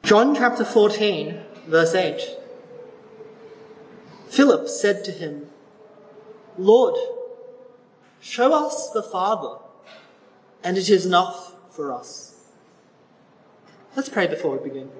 John chapter 14, verse 8. Philip said to him, "Lord, show us the Father, and it is enough for us." Let's pray before we begin.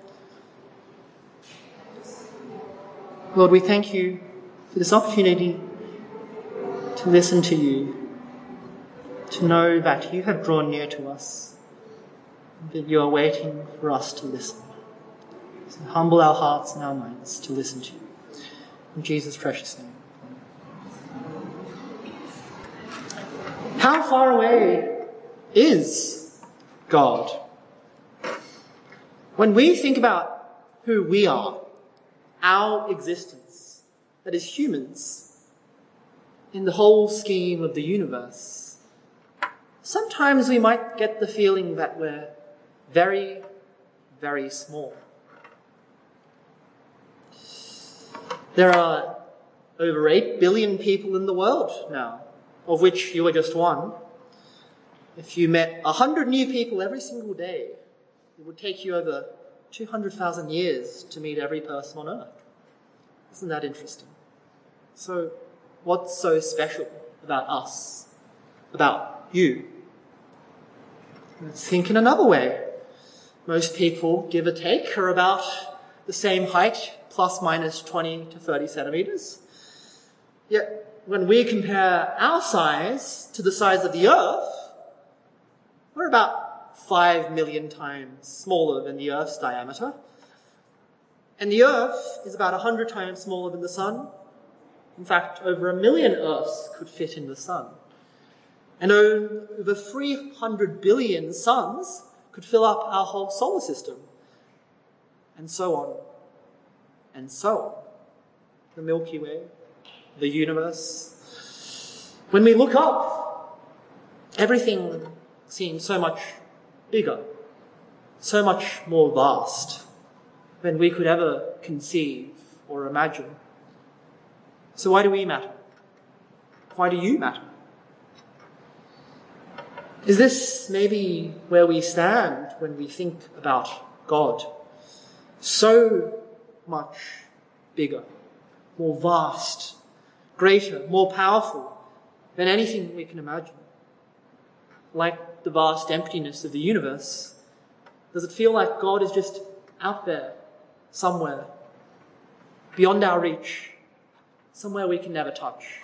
Lord, we thank you for this opportunity to listen to you, to know that you have drawn near to us, that you are waiting for us to listen. So humble our hearts and our minds to listen to you. In Jesus' precious name. How far away is God? When we think about who we are, our existence, that is humans, in the whole scheme of the universe, sometimes we might get the feeling that we're very, very small. There are over 8 billion people in the world now, of which you are just one. If you met 100 new people every single day, it would take you over 200,000 years to meet every person on earth. Isn't that interesting? So, what's so special about us, about you? Let's think in another way. Most people, give or take, are about the same height, plus minus 20 to 30 centimeters. Yet, when we compare our size to the size of the Earth, we're about 5 million times smaller than the Earth's diameter. And the Earth is about 100 times smaller than the Sun. In fact, over 1 million Earths could fit in the Sun. And over 300 billion suns could fill up our whole solar system. And so on. And so on. The Milky Way, the universe. When we look up, everything seems so much bigger, so much more vast than we could ever conceive or imagine. So why do we matter? Why do you matter? Is this maybe where we stand when we think about God? So much bigger, more vast, greater, more powerful than anything we can imagine. Like the vast emptiness of the universe, does it feel like God is just out there, somewhere, beyond our reach, somewhere we can never touch?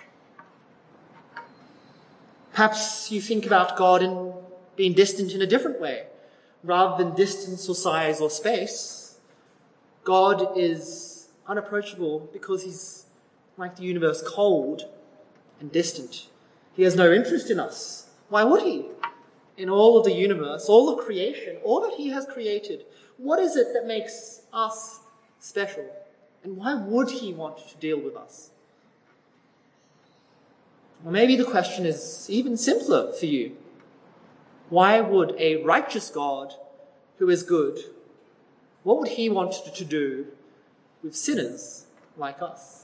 Perhaps you think about God in being distant in a different way. Rather than distance or size or space, God is unapproachable because he's, like the universe, cold and distant. He has no interest in us. Why would he? In all of the universe, all of creation, all that he has created, what is it that makes us special? And why would he want to deal with us? Or maybe the question is even simpler for you. Why would a righteous God who is good, what would he want to do with sinners like us?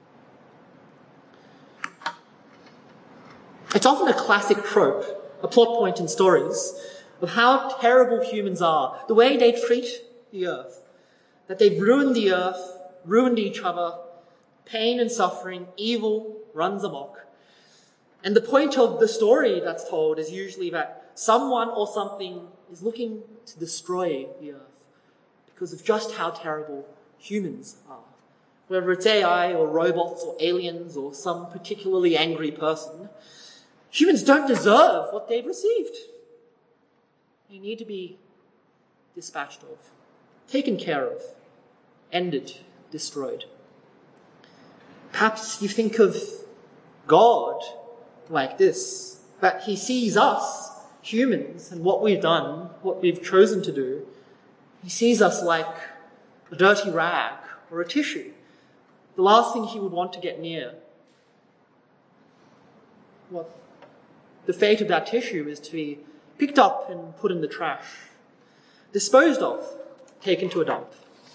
It's often a classic trope, a plot point in stories, of how terrible humans are, the way they treat the earth, that they've ruined the earth, ruined each other, pain and suffering, evil runs amok. And the point of the story that's told is usually that someone or something is looking to destroy the earth because of just how terrible humans are. Whether it's AI or robots or aliens or some particularly angry person, humans don't deserve what they've received. They need to be dispatched of, taken care of, ended, destroyed. Perhaps you think of God like this, that he sees us, humans, and what we've done, what we've chosen to do. He sees us like a dirty rag or a tissue, the last thing he would want to get near. What the fate of that tissue is to be picked up and put in the trash, disposed of, taken to a dump.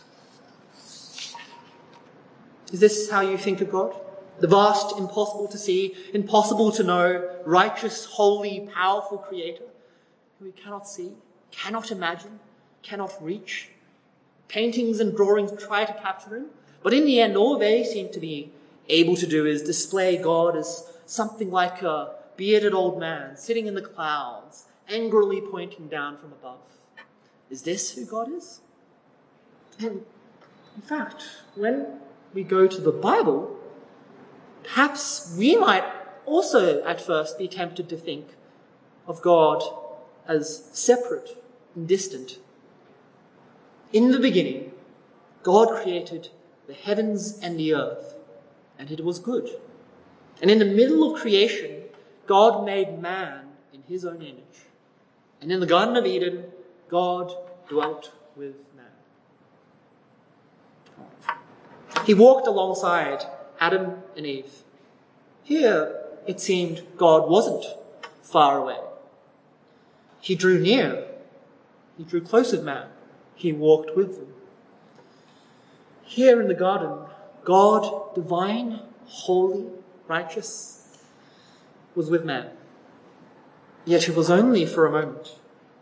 Is this how you think of God? The vast, impossible to see, impossible to know, righteous, holy, powerful creator who we cannot see, cannot imagine, cannot reach, Paintings and drawings try to capture him, but in the end, all they seem to be able to do is display God as something like a bearded old man sitting in the clouds, angrily pointing down from above. Is this who God is? And in fact, when we go to the Bible, perhaps we might also at first be tempted to think of God as separate and distant. In the beginning, God created the heavens and the earth, and it was good. And in the middle of creation, God made man in his own image. And in the Garden of Eden, God dwelt with man. He walked alongside Adam and Eve. Here, it seemed God wasn't far away. He drew near. He drew close with man. He walked with them. Here in the garden, God, divine, holy, righteous, was with man. Yet it was only for a moment.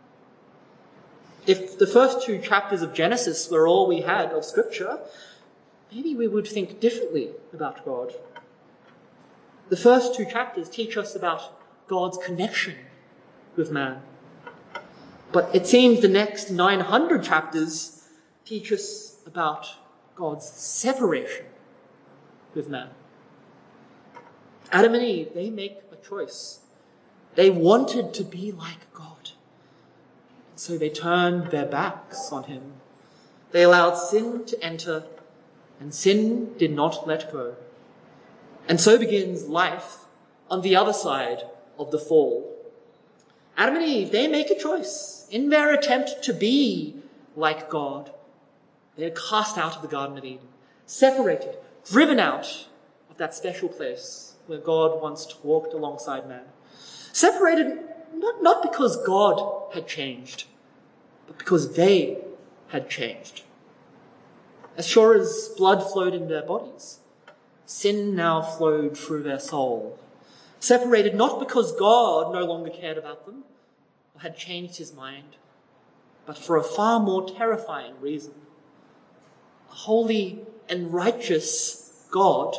If the first 2 chapters of Genesis were all we had of Scripture, maybe we would think differently about God. The first 2 chapters teach us about God's connection with man. But it seems the next 900 chapters teach us about God's separation with man. Adam and Eve, they make a choice. They wanted to be like God. So they turned their backs on him. They allowed sin to enter, and sin did not let go. And so begins life on the other side of the fall. Adam and Eve, they make a choice. In their attempt to be like God, they are cast out of the Garden of Eden, separated, driven out of that special place where God once walked alongside man. Separated not because God had changed, but because they had changed. As sure as blood flowed in their bodies, sin now flowed through their soul. Separated not because God no longer cared about them or had changed his mind, but for a far more terrifying reason. A holy and righteous God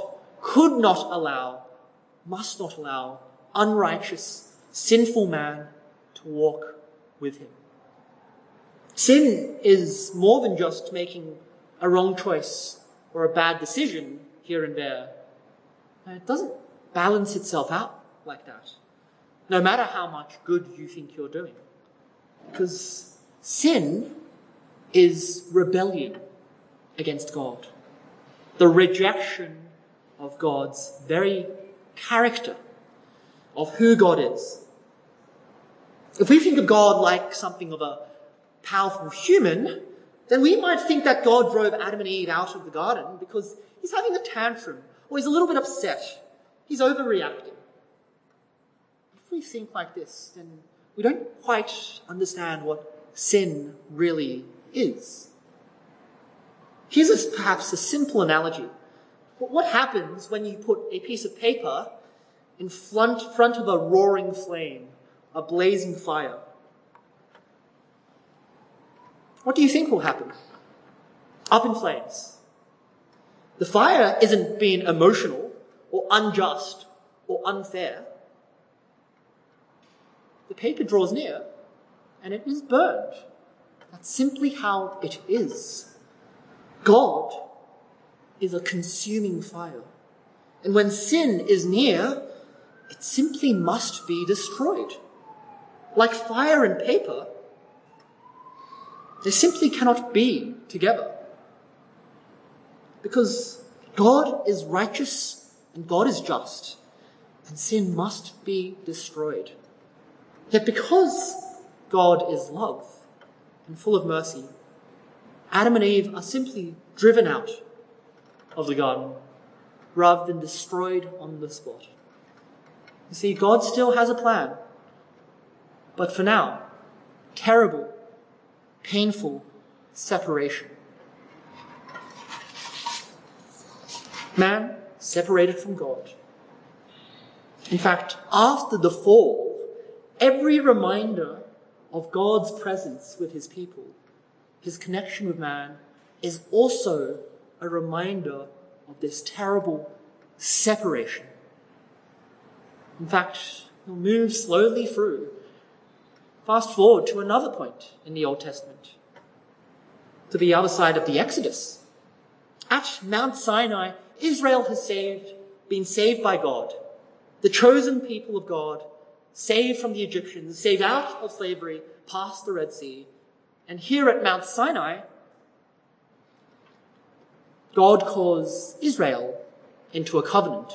must not allow unrighteous, sinful man to walk with him. Sin is more than just making a wrong choice or a bad decision here and there. It doesn't balance itself out like that, no matter how much good you think you're doing. Because sin is rebellion against God, the rejection of God's very character, of who God is. If we think of God like something of a powerful human, then we might think that God drove Adam and Eve out of the garden because he's having a tantrum or he's a little bit upset. He's overreacting. If we think like this, then we don't quite understand what sin really is. Here's perhaps a simple analogy. What happens when you put a piece of paper in front of a roaring flame, a blazing fire? What do you think will happen? Up in flames. The fire isn't being emotional or unjust or unfair. The paper draws near and it is burned. That's simply how it is. God is a consuming fire. And when sin is near, it simply must be destroyed. Like fire and paper, they simply cannot be together. Because God is righteous and God is just, and sin must be destroyed. Yet because God is love and full of mercy, Adam and Eve are simply driven out of the garden rather than destroyed on the spot. You see, God still has a plan, but for now, terrible, painful separation. Man separated from God. In fact, after the fall, every reminder of God's presence with his people, his connection with man, is also a reminder of this terrible separation. In fact, we'll move slowly through. Fast forward to another point in the Old Testament, to the other side of the Exodus. At Mount Sinai, Israel has been saved by God, the chosen people of God, saved from the Egyptians, saved out of slavery, past the Red Sea. And here at Mount Sinai, God calls Israel into a covenant.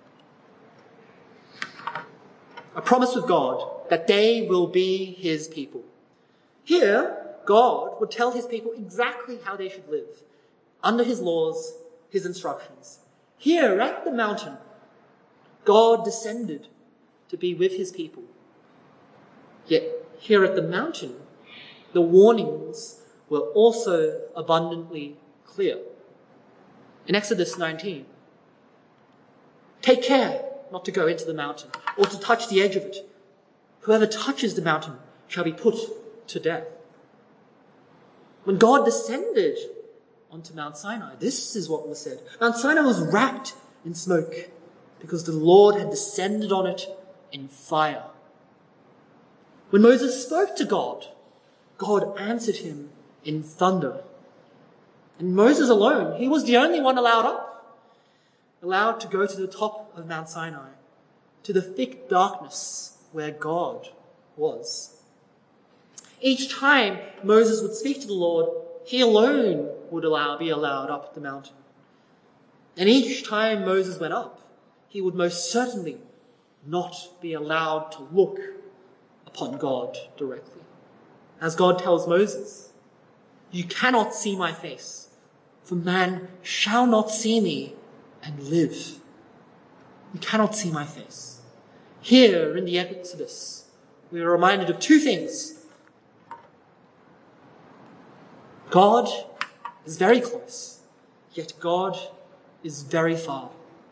A promise with God that they will be his people. Here, God would tell his people exactly how they should live, under his laws, his instructions. Here at the mountain, God descended to be with his people. Yet here at the mountain, the warnings were also abundantly clear. In Exodus 19, take care not to go into the mountain or to touch the edge of it. Whoever touches the mountain shall be put to death. When God descended onto Mount Sinai, this is what was said. Mount Sinai was wrapped in smoke because the Lord had descended on it in fire. When Moses spoke to God, God answered him in thunder. And Moses alone, he was the only one allowed to go to the top of Mount Sinai, to the thick darkness where God was. Each time Moses would speak to the Lord, he alone would be allowed up the mountain. And each time Moses went up, he would most certainly not be allowed to look upon God directly. As God tells Moses, you cannot see my face, for man shall not see me and live. You cannot see my face. Here in the Exodus, we are reminded of two things. God is very close, yet God is very far.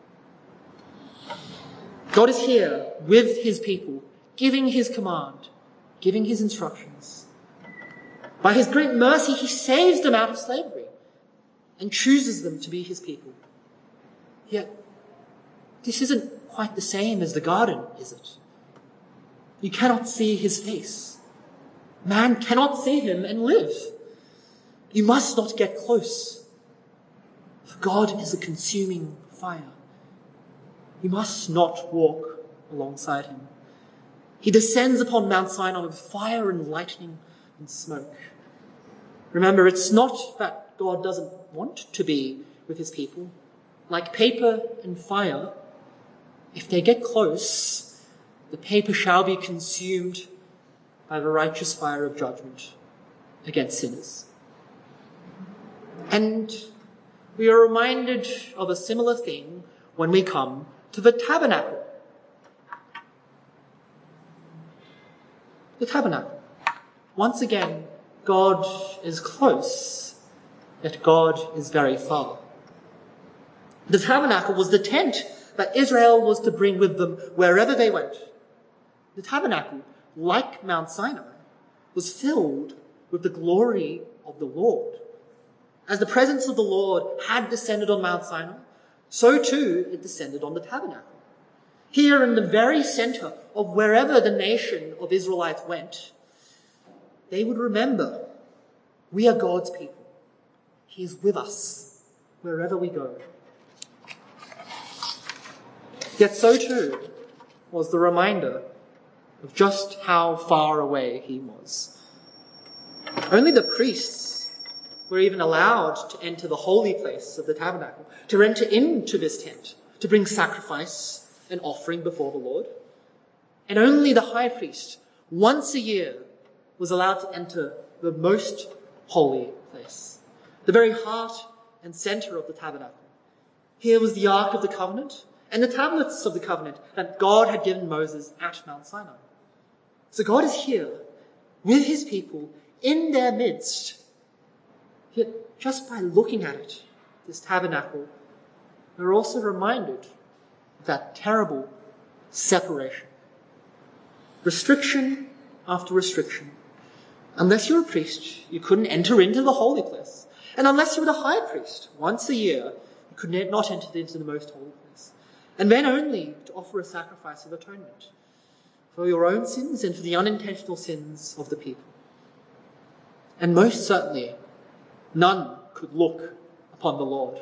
God is here with his people, giving his command, giving his instructions. By his great mercy, he saves them out of slavery and chooses them to be his people. Yet, this isn't quite the same as the garden, is it? You cannot see his face. Man cannot see him and live. You must not get close, for God is a consuming fire. You must not walk alongside him. He descends upon Mount Sinai with fire and lightning and smoke. Remember, it's not that God doesn't want to be with his people. Like paper and fire, if they get close, the paper shall be consumed by the righteous fire of judgment against sinners. And we are reminded of a similar thing when we come to the tabernacle. The tabernacle. Once again, God is close, yet God is very far. The tabernacle was the tent that Israel was to bring with them wherever they went. The tabernacle, like Mount Sinai, was filled with the glory of the Lord. As the presence of the Lord had descended on Mount Sinai, so too it descended on the tabernacle. Here in the very center of wherever the nation of Israelites went, they would remember, we are God's people. He is with us wherever we go. Yet so too was the reminder of just how far away he was. Only the priests were even allowed to enter the holy place of the tabernacle, to enter into this tent, to bring sacrifice and offering before the Lord. And only the high priest, once a year, was allowed to enter the most holy place, the very heart and center of the tabernacle. Here was the Ark of the Covenant and the tablets of the covenant that God had given Moses at Mount Sinai. So God is here with his people in their midst. Yet just by looking at it, this tabernacle, we're also reminded of that terrible separation. Restriction after restriction. Unless you're a priest, you couldn't enter into the holy place. And unless you were the high priest, once a year, you could not enter into the most holy place. And then only to offer a sacrifice of atonement for your own sins and for the unintentional sins of the people. And most certainly, none could look upon the Lord.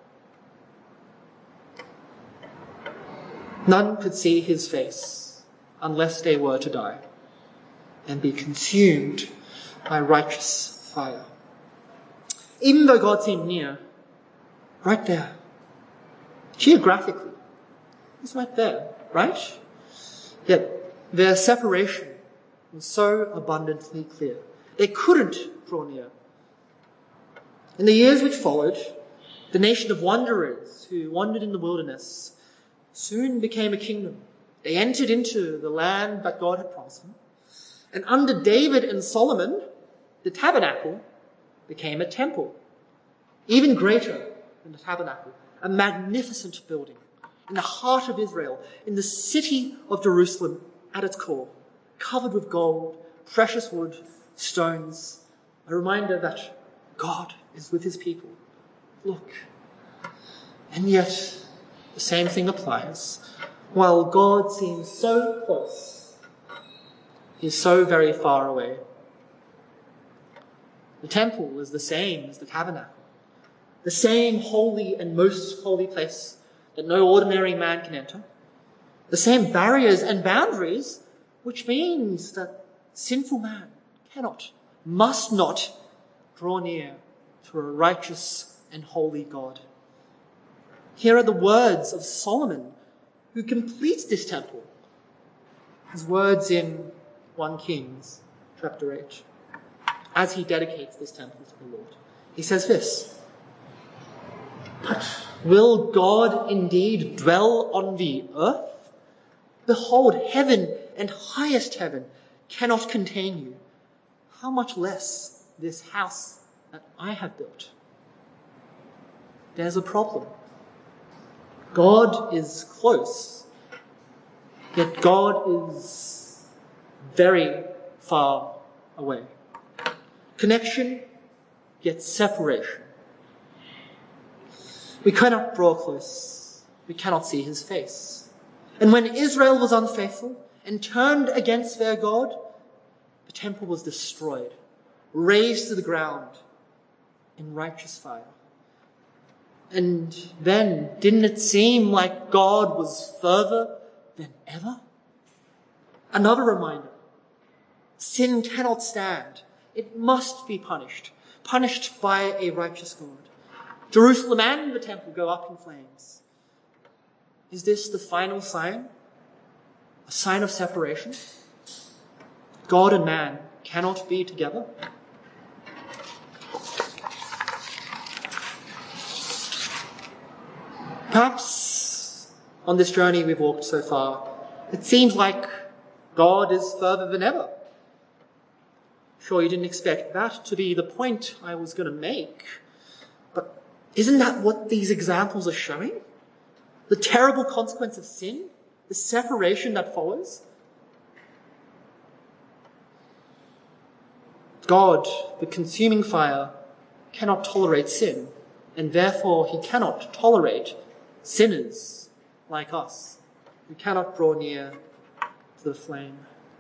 None could see his face unless they were to die and be consumed by righteous fire. Even though God seemed near, right there, geographically, he's right there, right? Yet their separation was so abundantly clear. They couldn't draw near. In the years which followed, the nation of wanderers who wandered in the wilderness soon became a kingdom. They entered into the land that God had promised them. And under David and Solomon, the tabernacle became a temple, even greater than the tabernacle, a magnificent building in the heart of Israel, in the city of Jerusalem at its core, covered with gold, precious wood, stones, a reminder that God is with his people. Look. And yet, the same thing applies. While God seems so close, he is so very far away. The temple is the same as the tabernacle, the same holy and most holy place that no ordinary man can enter, the same barriers and boundaries, which means that sinful man cannot, must not draw near to a righteous and holy God. Here are the words of Solomon, who completes this temple. His words in 1 Kings chapter 8, as he dedicates this temple to the Lord. He says this, "But will God indeed dwell on the earth? Behold, heaven and highest heaven cannot contain you. How much less this house that I have built?" There's a problem. God is close, yet God is very far away. Connection, yet separation. We cannot draw close. We cannot see his face. And when Israel was unfaithful and turned against their God, the temple was destroyed, razed to the ground in righteous fire. And then, didn't it seem like God was further than ever? Another reminder. Sin cannot stand. It must be punished by a righteous God. Jerusalem and the temple go up in flames. Is this the final sign? A sign of separation? God and man cannot be together? Perhaps on this journey we've walked so far, it seems like God is further than ever. Sure, you didn't expect that to be the point I was going to make, but isn't that what these examples are showing? The terrible consequence of sin, the separation that follows? God, the consuming fire, cannot tolerate sin, and therefore he cannot tolerate sinners like us who cannot draw near to the flame.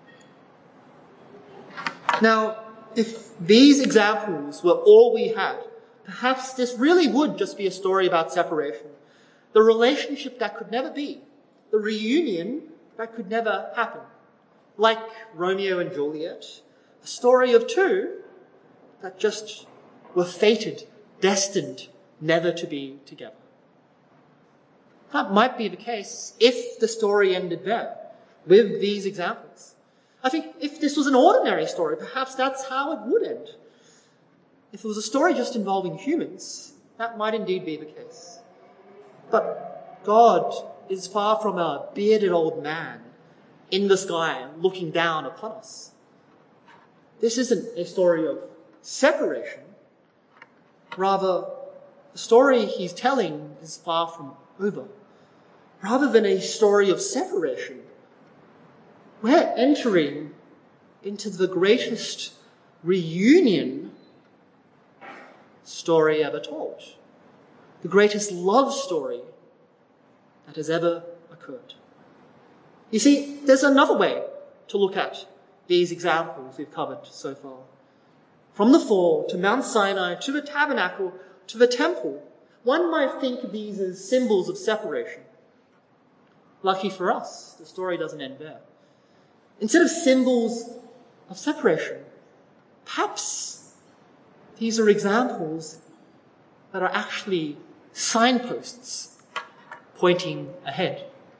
Now, if these examples were all we had, perhaps this really would just be a story about separation. The relationship that could never be. The reunion that could never happen. Like Romeo and Juliet. A story of two that just were fated, destined never to be together. That might be the case if the story ended there, with these examples. I think if this was an ordinary story, perhaps that's how it would end. If it was a story just involving humans, that might indeed be the case. But God is far from a bearded old man in the sky looking down upon us. This isn't a story of separation. Rather, the story he's telling is far from over. Rather than a story of separation, we're entering into the greatest reunion story ever told. The greatest love story that has ever occurred. You see, there's another way to look at these examples we've covered so far. From the fall to Mount Sinai to the tabernacle to the temple, one might think of these as symbols of separation. Lucky for us, the story doesn't end there. Instead of symbols of separation, perhaps these are examples that are actually signposts pointing ahead.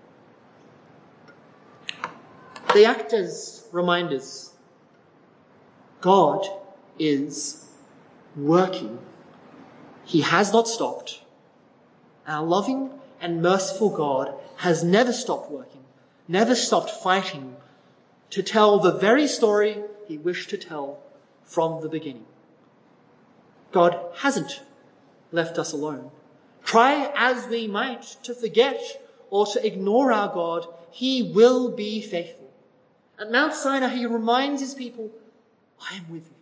They act as reminders. God is working. He has not stopped. Our loving and merciful God has never stopped working, never stopped fighting to tell the very story he wished to tell from the beginning. God hasn't left us alone. Try as we might to forget or to ignore our God, he will be faithful. At Mount Sinai, he reminds his people, I am with you.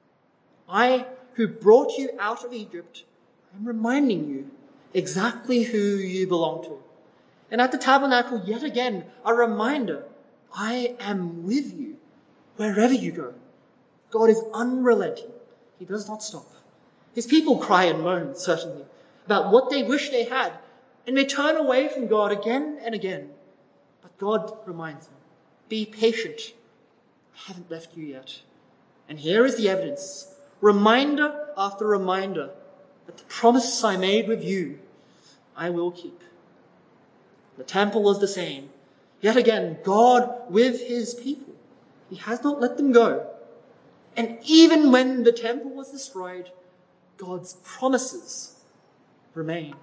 I, who brought you out of Egypt, am reminding you exactly who you belong to. And at the tabernacle, yet again, a reminder, I am with you wherever you go. God is unrelenting. He does not stop. His people cry and moan, certainly, about what they wish they had, and they turn away from God again and again. But God reminds them, be patient. I haven't left you yet. And here is the evidence, reminder after reminder, that the promise I made with you, I will keep. The temple is the same. Yet again, God with his people. He has not let them go. And even when the temple was destroyed, God's promises remain.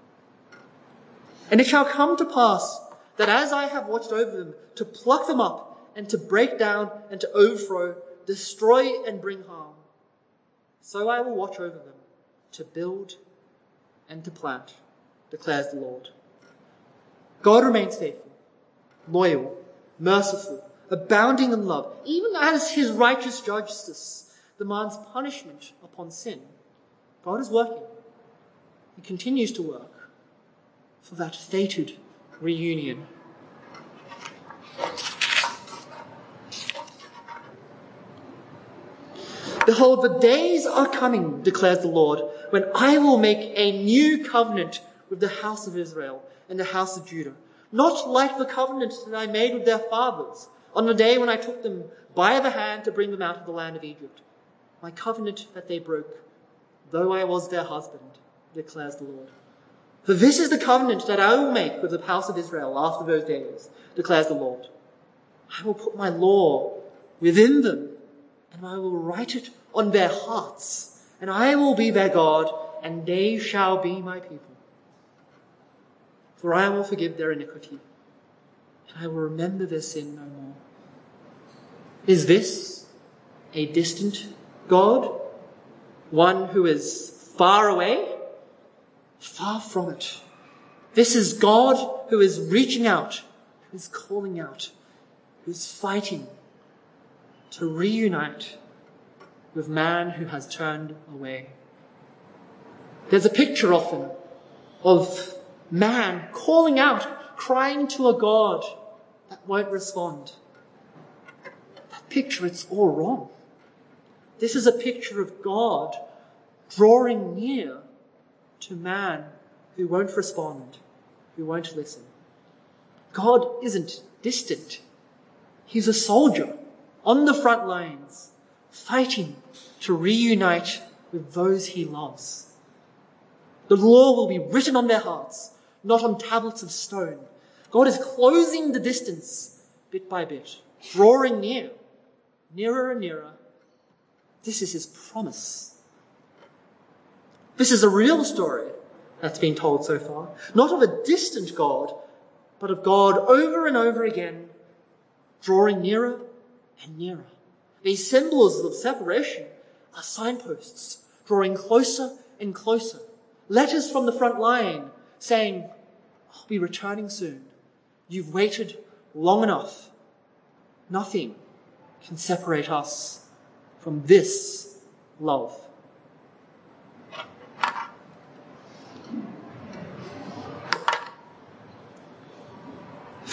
And it shall come to pass that as I have watched over them, to pluck them up and to break down and to overthrow, destroy and bring harm, so I will watch over them to build and to plant, declares the Lord. God remains faithful, loyal, merciful, abounding in love, even as his righteous justice demands punishment upon sin. God is working. He continues to work for that fated reunion. Behold, the days are coming, declares the Lord, when I will make a new covenant with the house of Israel and the house of Judah, not like the covenant that I made with their fathers on the day when I took them by the hand to bring them out of the land of Egypt. My covenant that they broke, though I was their husband, declares the Lord. For this is the covenant that I will make with the house of Israel after those days, declares the Lord. I will put my law within them, and I will write it on their hearts, and I will be their God, and they shall be my people. For I will forgive their iniquity, and I will remember their sin no more. Is this a distant God? One who is far away? Far from it. This is God who is reaching out, who is calling out, who is fighting to reunite with man who has turned away. There's a picture often of man calling out, crying to a God that won't respond. That picture, it's all wrong. This is a picture of God drawing near to man who won't respond, who won't listen. God isn't distant. He's a soldier on the front lines, fighting to reunite with those he loves. The law will be written on their hearts, not on tablets of stone. God is closing the distance bit by bit, drawing near, nearer and nearer. This is his promise. This is a real story that's been told so far, not of a distant God, but of God over and over again, drawing nearer and nearer. These symbols of separation are signposts, drawing closer and closer. Letters from the front line saying, I'll be returning soon. You've waited long enough. Nothing can separate us from this love.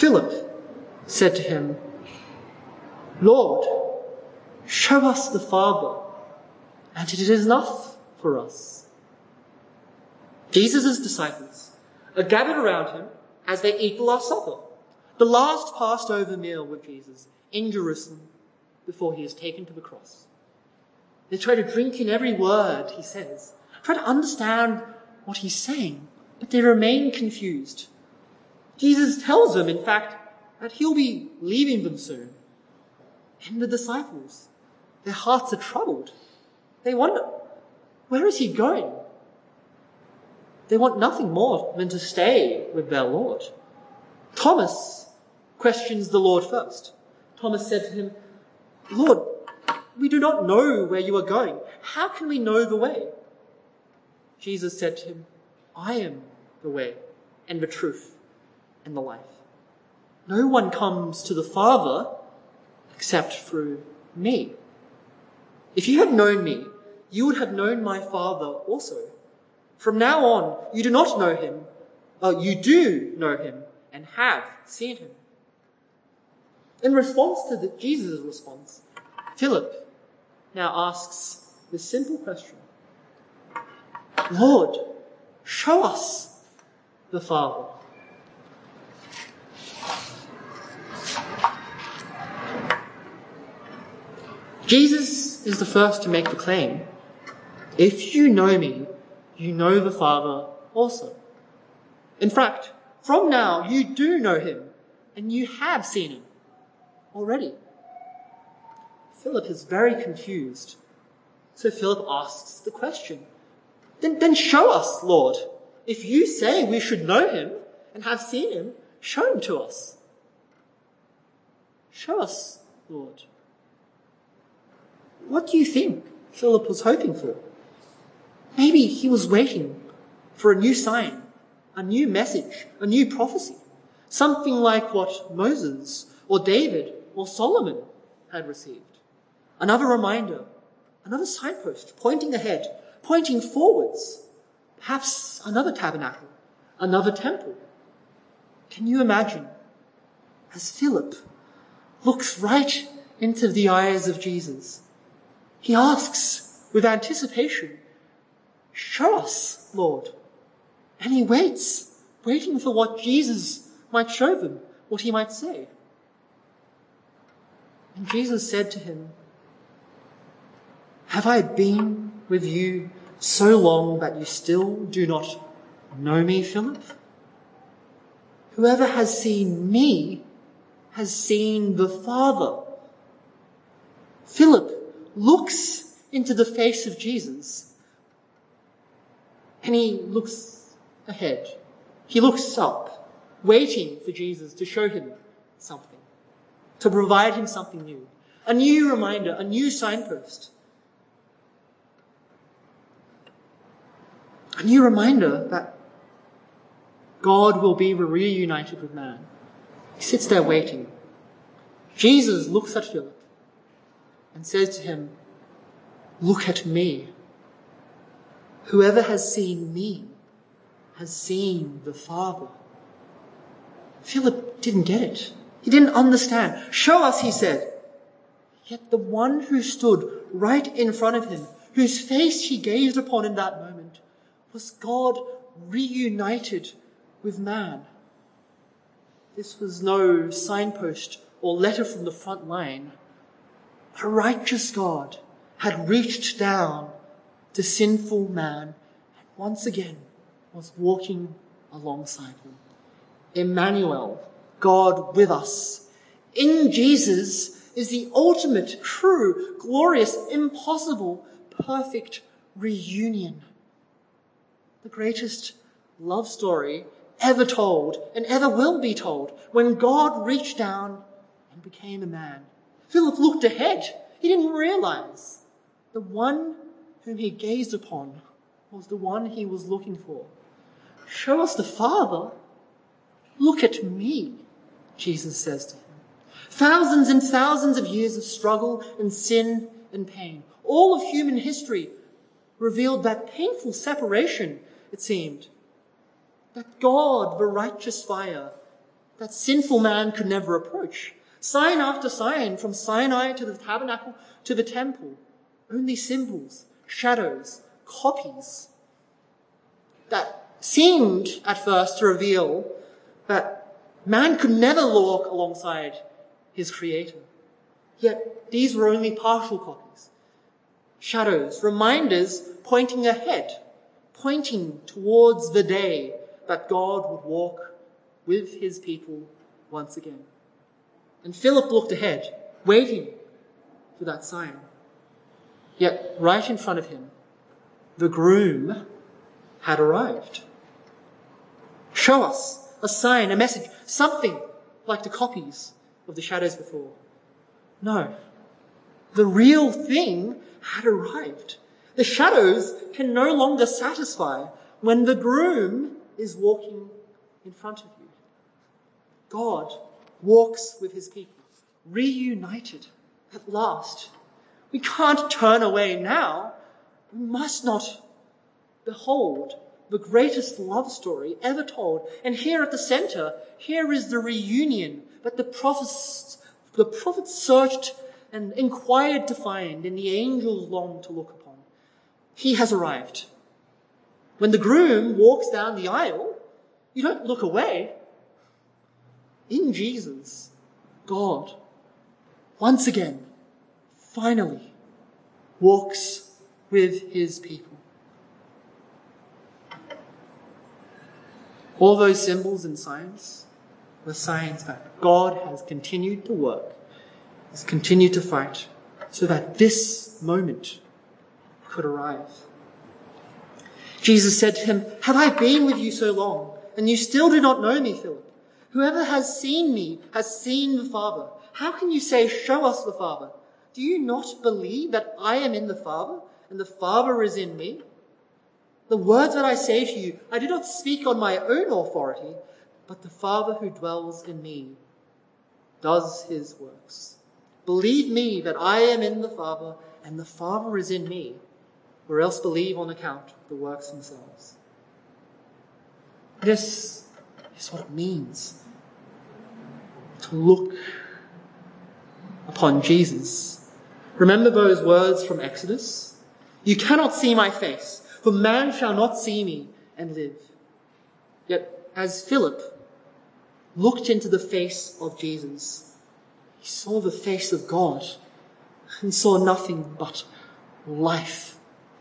Philip said to him, "Lord, show us the Father, and it is enough for us." Jesus' disciples are gathered around him as they eat the Last Supper, the last Passover meal with Jesus in Jerusalem before he is taken to the cross. They try to drink in every word he says, try to understand what he's saying, but they remain confused. Jesus tells them, in fact, that he'll be leaving them soon. And the disciples, their hearts are troubled. They wonder, where is he going? They want nothing more than to stay with their Lord. Thomas questions the Lord first. Thomas said to him, "Lord, we do not know where you are going. How can we know the way?" Jesus said to him, "I am the way and the truth and the life. No one comes to the Father except through me. If you had known me, you would have known my Father also. From now on, you do not know him. You do know him and have seen him." In response to Jesus' response, Philip now asks this simple question: "Lord, show us the Father." Jesus is the first to make the claim, "If you know me, you know the Father also." In fact, from now you do know him and you have seen him already. Philip is very confused. So Philip asks the question, Then show us, Lord. If you say we should know him and have seen him, show him to us. Show us, Lord. What do you think Philip was hoping for? Maybe he was waiting for a new sign, a new message, a new prophecy, something like what Moses or David or Solomon had received. Another reminder, another signpost pointing ahead, pointing forwards, perhaps another tabernacle, another temple. Can you imagine, as Philip looks right into the eyes of Jesus, he asks with anticipation, "Show us, Lord." And he waits, waiting for what Jesus might show them, what he might say. And Jesus said to him, "Have I been with you so long that you still do not know me, Philip? Whoever has seen me has seen the Father." Philip looks into the face of Jesus and he looks ahead. He looks up, waiting for Jesus to show him something, to provide him something new, a new reminder, a new signpost. A new reminder that God will be reunited with man. He sits there waiting. Jesus looks at Philip and says to him, "Look at me. Whoever has seen me has seen the Father." Philip didn't get it. He didn't understand. "Show us," he said. Yet the one who stood right in front of him, whose face he gazed upon in that moment, was God reunited with man. This was no signpost or letter from the front line. A righteous God had reached down to sinful man and once again was walking alongside him. Emmanuel, God with us. In Jesus is the ultimate, true, glorious, impossible, perfect reunion. The greatest love story ever told and ever will be told, when God reached down and became a man. Philip looked ahead. He didn't realize the one whom he gazed upon was the one he was looking for. "Show us the Father. Look at me," Jesus says to him. Thousands and thousands of years of struggle and sin and pain, all of human history, revealed that painful separation, it seemed. That God, the righteous fire, that sinful man could never approach. Sign after sign, from Sinai to the tabernacle to the temple, only symbols, shadows, copies that seemed at first to reveal that man could never walk alongside his Creator. Yet these were only partial copies, shadows, reminders pointing ahead, pointing towards the day that God would walk with his people once again. And Philip looked ahead, waiting for that sign. Yet right in front of him, the groom had arrived. Show us a sign, a message, something like the copies of the shadows before. No, the real thing had arrived. The shadows can no longer satisfy when the groom is walking in front of you. God walks with his people, reunited at last. We can't turn away now. We must not behold the greatest love story ever told. And here at the center, here is the reunion that the prophets searched and inquired to find, and the angels longed to look upon. He has arrived. When the groom walks down the aisle, you don't look away. In Jesus, God, once again, finally, walks with his people. All those symbols and signs were signs that God has continued to work, has continued to fight, so that this moment could arrive. Jesus said to him, "Have I been with you so long, and you still do not know me, Philip? Whoever has seen me has seen the Father. How can you say, 'Show us the Father'? Do you not believe that I am in the Father, and the Father is in me? The words that I say to you, I do not speak on my own authority, but the Father who dwells in me does his works. Believe me that I am in the Father, and the Father is in me, or else believe on account of the works themselves." This is what it means to look upon Jesus. Remember those words from Exodus? "You cannot see my face, for man shall not see me and live." Yet as Philip looked into the face of Jesus, he saw the face of God and saw nothing but life.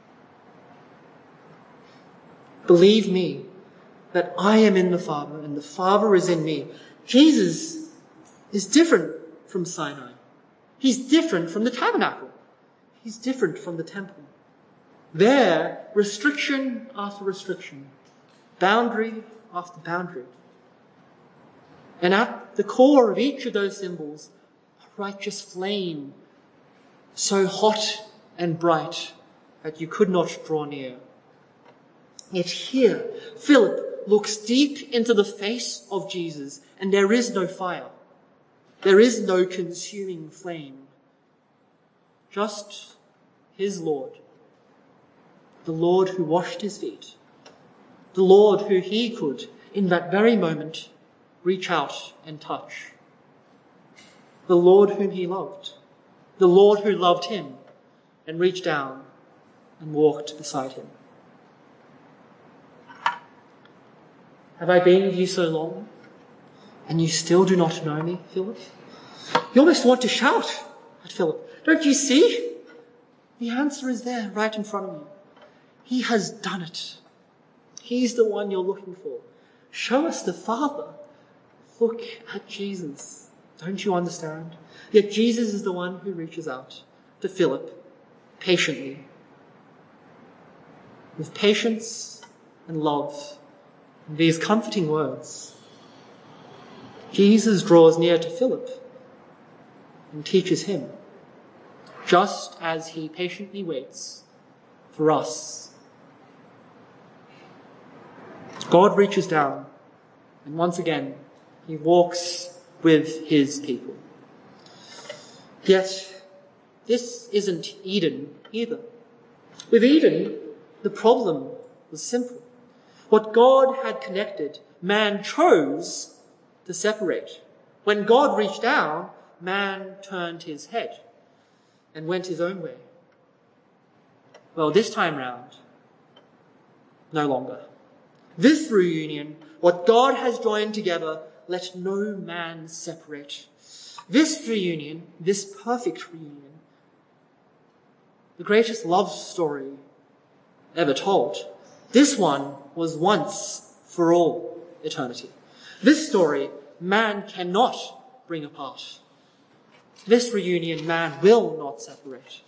Believe me that I am in the Father and the Father is in me. Jesus is different from Sinai. He's different from the tabernacle. He's different from the temple. There, restriction after restriction, boundary after boundary. And at the core of each of those symbols, a righteous flame, so hot and bright that you could not draw near. Yet here, Philip looks deep into the face of Jesus, and there is no fire. There is no consuming flame. Just his Lord. The Lord who washed his feet. The Lord who he could, in that very moment, reach out and touch. The Lord whom he loved. The Lord who loved him and reached down and walked beside him. Have I been with you so long, and you still do not know me, Philip? You almost want to shout at Philip. Don't you see? The answer is there, right in front of you. He has done it. He's the one you're looking for. Show us the Father. Look at Jesus. Don't you understand? Yet Jesus is the one who reaches out to Philip patiently. With patience and love. And these comforting words. Jesus draws near to Philip and teaches him, just as he patiently waits for us. God reaches down, and once again, he walks with his people. Yet, this isn't Eden either. With Eden, the problem was simple. What God had connected, man chose to separate. When God reached down, man turned his head and went his own way. Well, this time round, no longer. This reunion, what God has joined together, let no man separate. This reunion, this perfect reunion, the greatest love story ever told, this one was once for all eternity. This story, man cannot bring apart. This reunion, man will not separate.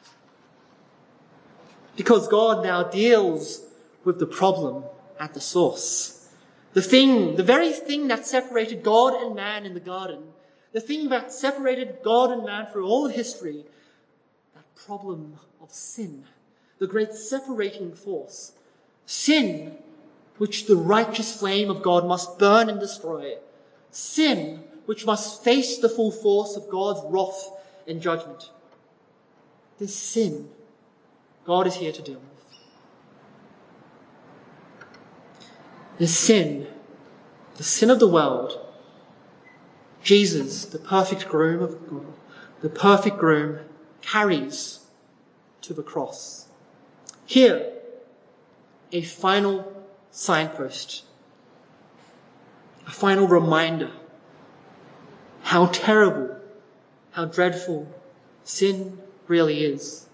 Because God now deals with the problem at the source. The very thing that separated God and man in the garden, the thing that separated God and man through all of history, that problem of sin, the great separating force. Sin, which the righteous flame of God must burn and destroy. Sin, which must face the full force of God's wrath and judgment. This sin, God is here to deal with. This sin, the sin of the world, Jesus, the perfect groom of God, the perfect groom, carries to the cross. Here, a final signpost, a final reminder how terrible, how dreadful sin really is.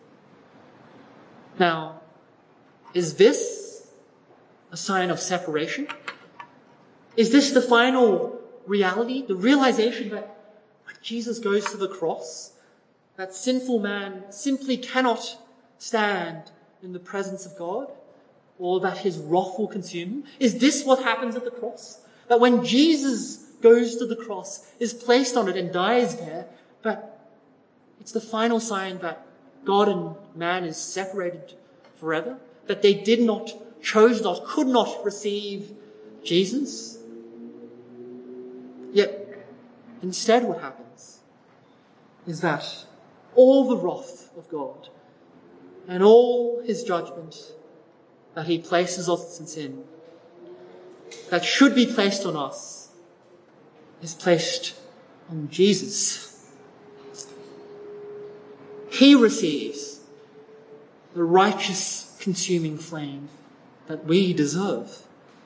Now, is this a sign of separation? Is this the final reality, the realization that when Jesus goes to the cross, that sinful man simply cannot stand in the presence of God, or that his wrath will consume him? Is this what happens at the cross? That when Jesus goes to the cross, is placed on it and dies there, but it's the final sign that God and man is separated forever? That they did not, chose not, could not receive Jesus? Yet, instead what happens is that all the wrath of God and all his judgment that he places on sin, that should be placed on us, is placed on Jesus. He receives the righteous consuming flame that we deserve.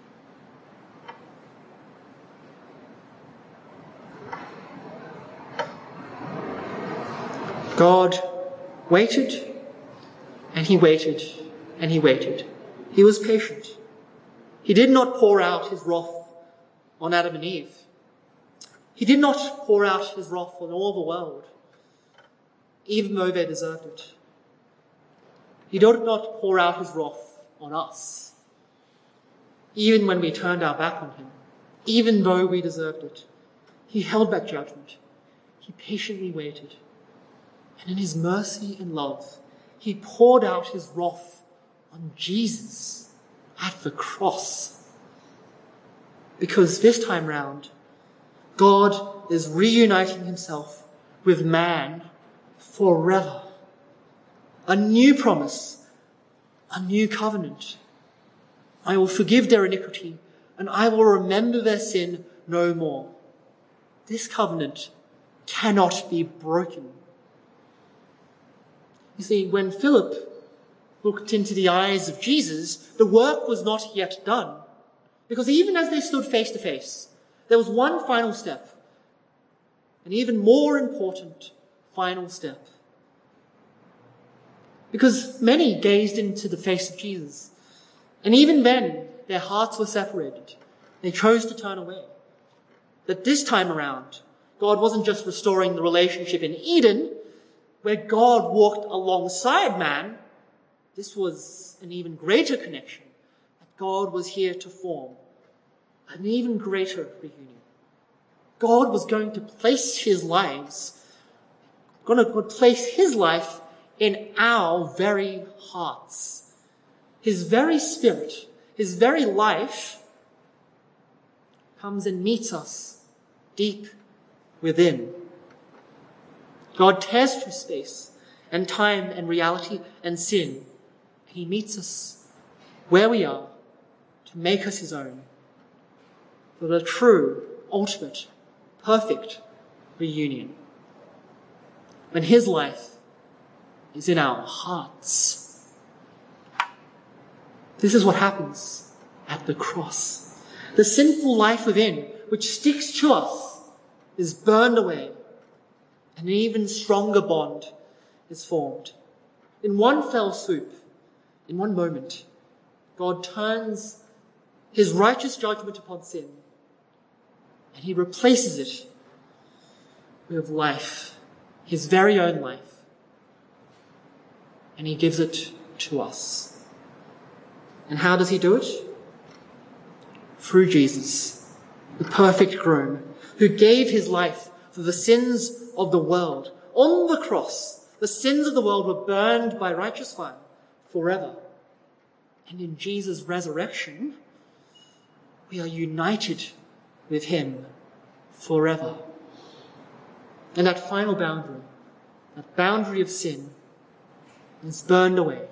God waited, and he waited, and he waited. He was patient. He did not pour out his wrath on Adam and Eve. He did not pour out his wrath on all the world, even though they deserved it. He did not pour out his wrath on us, even when we turned our back on him, even though we deserved it. He held back judgment. He patiently waited. And in his mercy and love, he poured out his wrath on Jesus at the cross. Because this time round, God is reuniting himself with man forever. A new promise, a new covenant. I will forgive their iniquity, and I will remember their sin no more. This covenant cannot be broken. You see, when Philip looked into the eyes of Jesus, the work was not yet done. Because even as they stood face to face, there was one final step, an even more important final step. Because many gazed into the face of Jesus, and even then their hearts were separated. They chose to turn away. But this time around, God wasn't just restoring the relationship in Eden, where God walked alongside man. This was an even greater connection that God was here to form, an even greater reunion. God was going to place his life in our very hearts. His very spirit, his very life comes and meets us deep within. God tears through space and time and reality and sin, and he meets us where we are to make us his own. For the true, ultimate, perfect reunion. When his life is in our hearts. This is what happens at the cross. The sinful life within, which sticks to us, is burned away, and an even stronger bond is formed. In one fell swoop, in one moment, God turns his righteous judgment upon sin, and he replaces it with life, his very own life, and he gives it to us. And how does he do it? Through Jesus, the perfect groom, who gave his life for the sins of the world. On the cross, the sins of the world were burned by righteous fire forever. And in Jesus' resurrection, we are united with him forever. And that final boundary, that boundary of sin, is burned away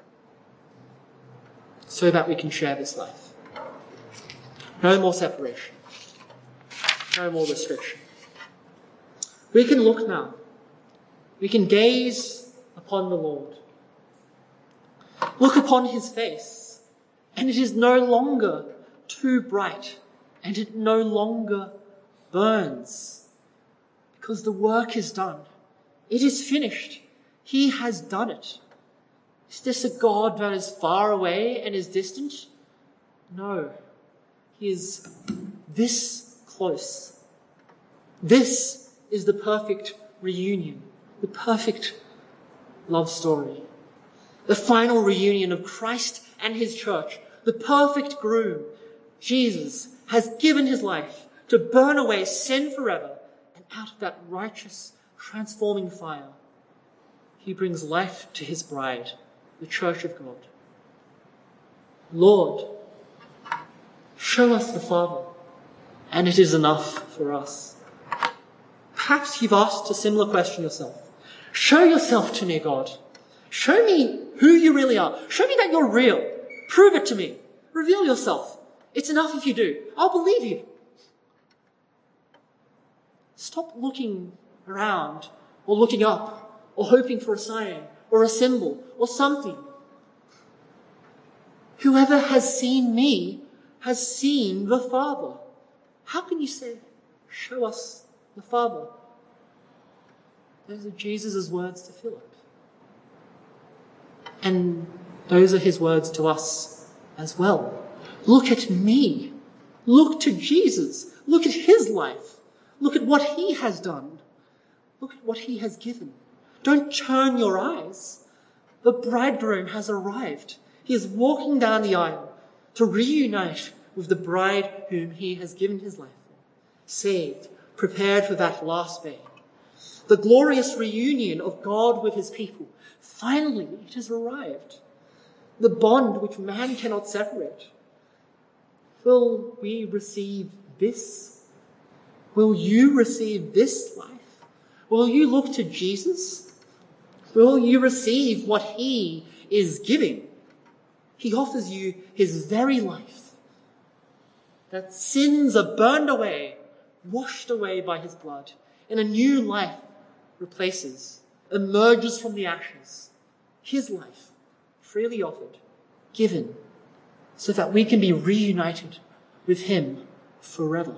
so that we can share this life. No more separation. No more restriction. We can look now. We can gaze upon the Lord. Look upon his face, and it is no longer too bright, and it no longer burns, because the work is done. It is finished. He has done it. Is this a God that is far away and is distant? No. He is this close. This is the perfect reunion, the perfect love story. The final reunion of Christ and his church, the perfect groom. Jesus has given his life to burn away sin forever, and out of that righteous, transforming fire, he brings life to his bride, the church of God. Lord, show us the Father, and it is enough for us. Perhaps you've asked a similar question yourself. Show yourself to me, God. Show me who you really are. Show me that you're real. Prove it to me. Reveal yourself. It's enough if you do. I'll believe you. Stop looking around or looking up or hoping for a sign or a symbol or something. Whoever has seen me has seen the Father. How can you say, show us the Father? Those are Jesus' words to Philip. And those are his words to us as well. Look at me. Look to Jesus. Look at his life. Look at what he has done. Look at what he has given. Don't turn your eyes. The bridegroom has arrived. He is walking down the aisle to reunite with the bride whom he has given his life for. Saved, prepared for that last day. The glorious reunion of God with his people. Finally, it has arrived. The bond which man cannot separate. Will we receive this? Will you receive this life? Will you look to Jesus? Will you receive what he is giving? He offers you his very life. That sins are burned away, washed away by his blood, and a new life replaces, emerges from the ashes. His life, freely offered, given, so that we can be reunited with him forever.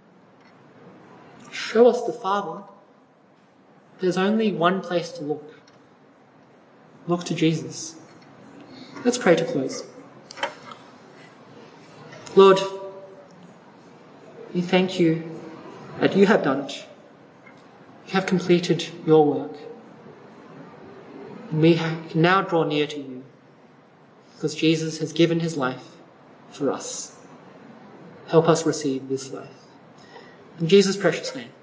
Show us the Father. There's only one place to look. Look to Jesus. Let's pray to close. Lord, we thank you that you have done it. You have completed your work. And we can now draw near to you because Jesus has given his life for us. Help us receive this life. In Jesus' precious name.